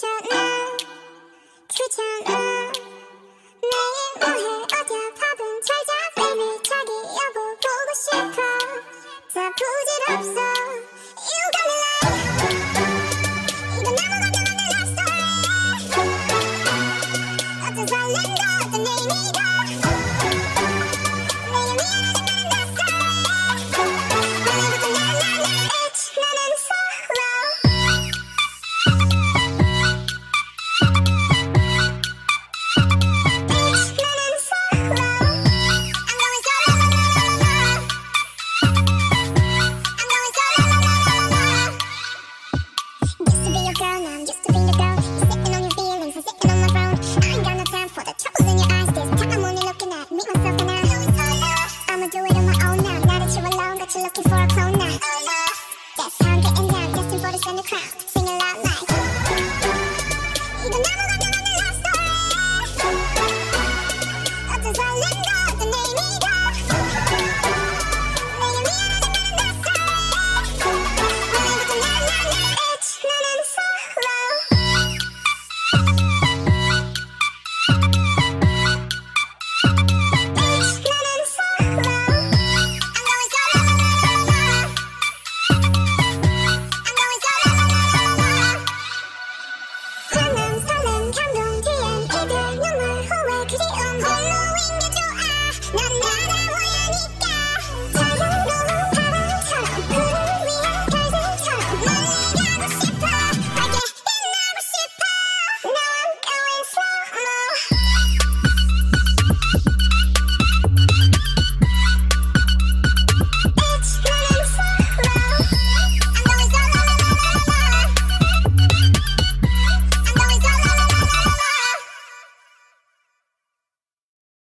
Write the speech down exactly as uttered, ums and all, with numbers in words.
괜찮아 귀찮아 매일 뭐해 어디야 밥은 잘자 매일 자기 여보 보고 싶어 다 부질없어 You got me like 이건 아무것도 없는 love story 어떤 설렘도 어떤 의미도 내게 미안하지만 난 sorry 오늘부터 나나나 It's 나는 solo Looking for a clone now. That's how I'm getting down, destined for the center crown.